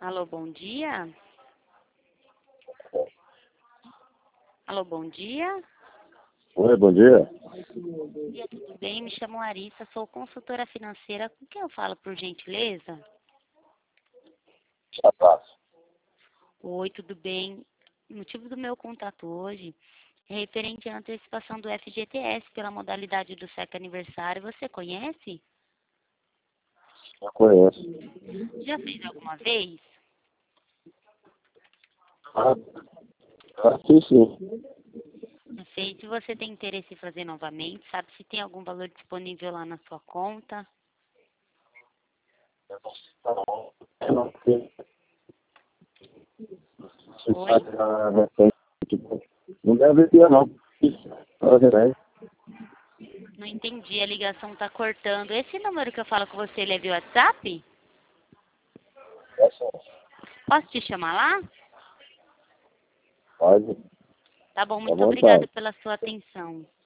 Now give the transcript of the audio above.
Alô, bom dia? Alô, bom dia? Oi, bom dia. Bom dia, tudo bem? Me chamo Larissa, sou consultora financeira. Com quem eu falo, por gentileza? Abraço. Oi, tudo bem? O motivo do meu contato hoje é referente à antecipação do FGTS pela modalidade do SEC aniversário. Você conhece? Eu conheço. Já fez alguma vez? Sim. Já fez. Se você tem interesse em fazer novamente, sabe se tem algum valor disponível lá na sua conta? Oi? Não deve ter, não. Não entendi, a ligação tá cortando. Esse número que eu falo com você, ele é via WhatsApp? Posso te chamar lá? Pode, Tá bom, à muito obrigada vontade. pela sua atenção.